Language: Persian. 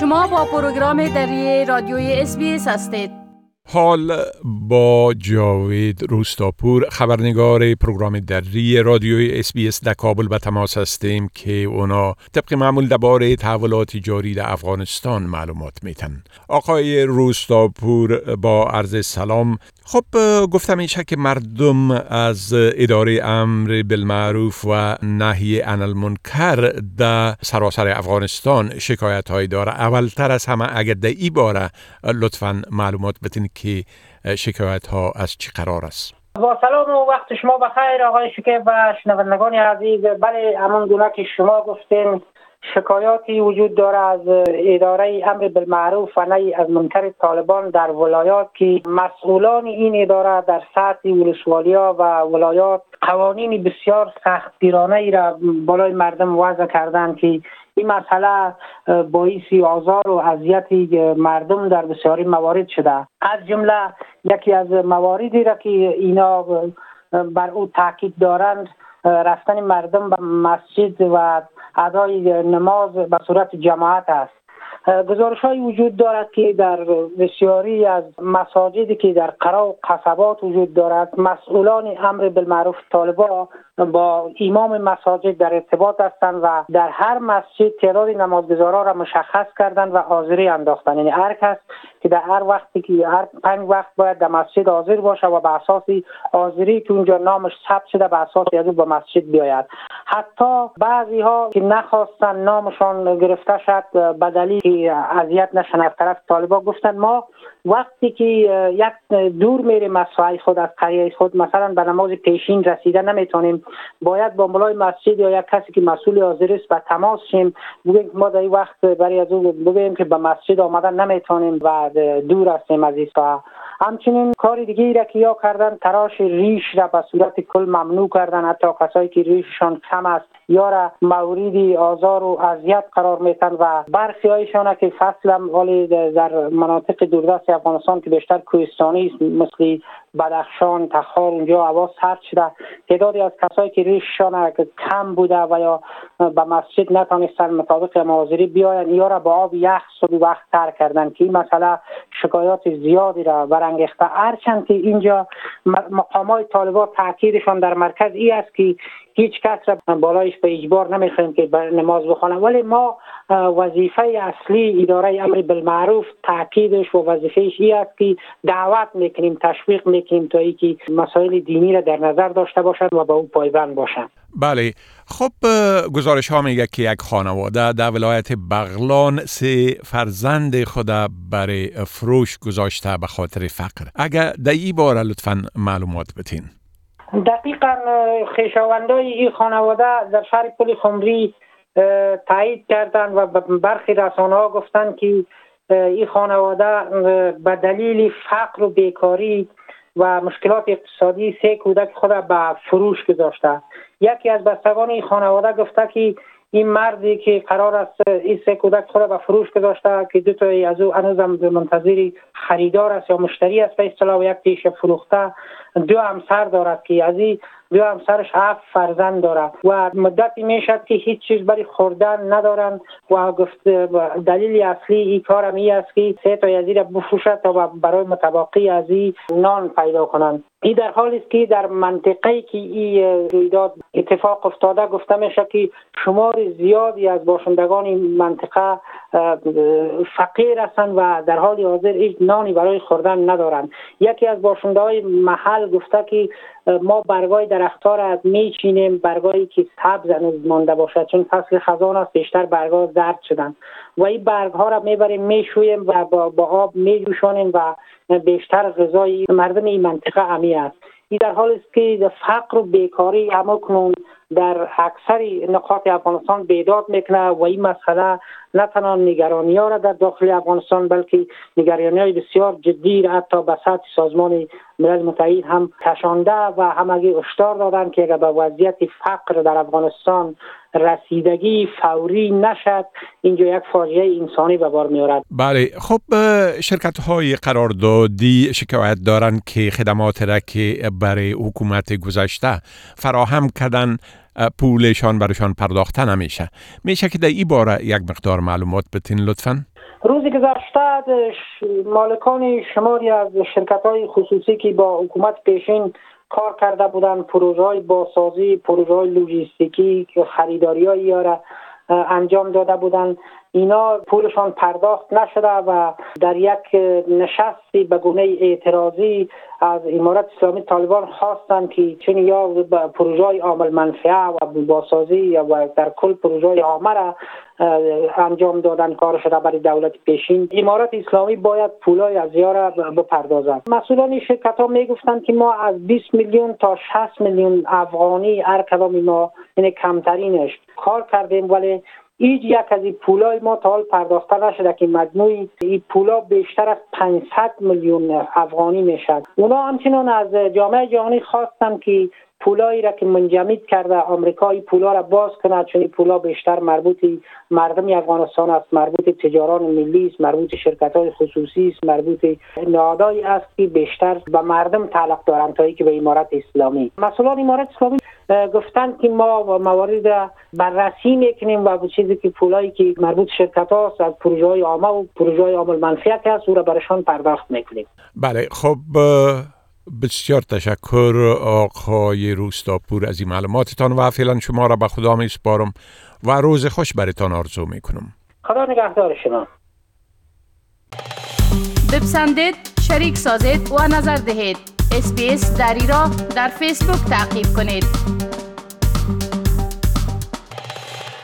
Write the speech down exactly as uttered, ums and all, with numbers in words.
شما با پروگرام دری رادیوی اس بی اس هستید. حال با جاوید روستاپور خبرنگار پروگرام دری رادیوی اس بی اس در کابل به تماس هستیم که اونا طبق معمول درباره تحولات جاری در افغانستان معلومات میتن. آقای روستاپور با عرض سلام. خب گفتم میشه که مردم از اداره امر بالمعروف و نهی عن المنکر در سراسر افغانستان شکایت های داره. اولتر از همه اگر در این باره لطفاً معلومات بتین که شکایت ها از چی قرار است. با سلام و وقت شما بخیر آقای شکیب و شنوندگان عزیز. بله، همون گونه که شما گفتین شکایاتی وجود داره از اداره امر بالمعروف و نهی از منکر طالبان در ولایات که مسئولان این اداره در سطح ولسوالی‌ها و ولایات قوانین بسیار سختگیرانه ای را بالای مردم وضع کردند که این مسئله باعث آزار و اذیت مردم در بسیاری موارد شده. از جمله یکی از مواردی را که اینا بر او تاکید دارند رفتن مردم به مسجد و ادای نماز به صورت جماعت است. گزارش‌های وجود دارد که در بسیاری از مساجدی که در قرا و قصبات وجود دارد مسئولان امر بالمعروف طالبان با امام مساجد در ارتباط هستند و در هر مسجد تعداد نمازگزاران را مشخص کردند و حاضری انداختند. یعنی هر کس که در هر وقتی که هر پنج وقت باید در مسجد حاضر باشه و به اساس حاضری که اونجا نامش ثبت شده به اساس از به مسجد بیاید. حتی بعضی ها که نخواستن نامشان گرفته شد به دلیل اذیت نشن از طرف طالبان گفتند ما وقتی که یک دور میریم از سایه خود از قریه خود مثلا به نماز پیشین رسیده نمیتونیم، باید با مولای مسجد یا یک کسی که مسئول حاضر است به تماس شیم بگیم ما در این وقت برای از او بگیم که به مسجد آمدن نمیتونیم و دور هستیم از این سایه. همچنین کار دیگه ای را که یا کردن تراش ریش را به صورت کل ممنوع کردن، حتی کسایی که ریششان کم است یا را موردی آزار و اذیت قرار میتن و برخی هایشان که فصلا ولی در مناطق دوردست افغانستان که بیشتر کوهستانی است مثل بدخشان، تخار، اونجا هوا سرد شده، تعدادی از کسایی که ریششان کم بوده و یا به مسجد نتونستن مطابق حاضری بیاین یا را با آب یخ صبح وقت تر کردن که این مسئله شکایات زیادی را برانگیخته. هرچند که اینجا مقامات طالبان تاکیدشان در مرکز ای است که هیچ کس را بالایش به اجبار نمیخوایم که نماز بخوانه، ولی ما وظیفه اصلی اداره امر بالمعروف تاکیدش و وظیفهش ای است که دعوت میکنیم، تشویق میکنیم تا اینکه مسائل دینی را در نظر داشته باشند و به او پایبند باشند. بله، خب گزارش ها میگه که یک خانواده در ولایت بغلان سه فرزند خود برای فروش گذاشته به خاطر فقر. اگر در این باره لطفاً معلومات بتین. دقیقاً خویشاوندای این خانواده در شهر پل خمری تایید کردند و برخی رسانه ها گفتند که این خانواده به دلیل فقر و بیکاری و مشکلات اقتصادی سه کودک خود به فروش گذاشته. یکی از بستگان این خانواده گفته که این مردی که قرار است این سه کودک خود به فروش گذاشته که دو تا از او هنوزم منتظر خریدار است یا مشتری است به اصطلاح و یک تیش فروخته، دو همسر دارد که از این دو همسرش هفت فرزند دارد و مدتی میشد که هیچ چیز برای خوردن ندارند و گفت دلیل اصلی این کار هم این است که سه تا از این را بفروشد تا برای متباقی از این نان پیدا کنند. این در حالی است که در منطقه‌ای که این رویداد اتفاق افتاده گفته میشه که شمار زیادی از باشندگان این منطقه فقیر هستند و در حال حاضر هیچ نانی برای خوردن ندارند. یکی از باشنده‌های محل گفته که ما برگای درخت‌ها را میچینیم، برگایی که سبز هنوز مانده باشد چون فصل خزان است بیشتر برگ‌ها زرد شدن و این برگ‌ها را میبریم میشوییم و با, با آب میجوشانیم و بیشتر غذای مردم این منطقه همی است. این در حالی است که فقر و بیکاری همکنون در اکثر نقاط افغانستان بیداد میکنه و این مسئله نه تنها نگرانی ها را در داخل افغانستان بلکه نگرانی های بسیار جدی را حتی به سطح سازمان ملل متحد هم کشانده و همگی هشدار دادند که اگر به وضعیت فقر در افغانستان رسیدگی فوری نشد اینجا یک فاجعه انسانی به بار میارد. بله، خب شرکت های قراردادی شکایت دارند که خدمات را که برای حکومت گذشته فراهم کردن پولشان برشان پرداخته نمیشه. میشه که در این باره یک مقدار معلومات بتین لطفاً؟ روز گذشته مالکان شماری از شرکت‌های خصوصی که با حکومت پیشین کار کرده بودند، پروژه‌های بازسازی، پروژه‌های لوجستیکی، خریداری‌های یاره انجام داده بودند، اینا پولشان پرداخت نشده و در یک نشستی به گونه اعتراضی از امارت اسلامی طالبان خواستند که چون یا پروژه‌های عامل منفعه و بازسازی و در کل پروژه‌های عامه را انجام دادن کارش را برای دولت پیشین، امارت اسلامی باید پولای از یارا بپردازد. مسئولان شرکت ها می گفتند که ما از بیست میلیون تا شصت میلیون افغانی هر کدام ما، یعنی کمترینش کار کردیم، ولی هیچ یک از این پولای ما تا حال پرداخته نشده که مجموعی این پولا بیشتر از پانصد میلیون افغانی میشد. اونا همچنان از جامعه جهانی خواستن که پولایی را که منجمد کرده آمریکا این پولا را باز کنه، چون این پولا بیشتر مربوط مردم افغانستان است، مربوط تجاران ملی است، مربوط شرکت‌های خصوصی است، مربوط نهادهایی است که بیشتر به مردم تعلق دارند تا اینکه به امارت اسلامی. مسئولان امارت اسلامی گفتند که ما موارد را بررسی میکنیم و چیزی که پولایی که مربوط شرکت هاست از پروژه های عامه و پروژه های عامل منفعت هست او را برشان پرداخت میکنیم. بله، خب بسیار تشکر آقای روستاپور از این معلوماتتان و فعلا شما را به خدا میسپارم و روز خوش برایتان آرزو میکنم. خدا نگهدار شما. بپسندید، شریک سازید و نظر دهید. اس بی اس دری را در فیسبوک تعقیب کنید.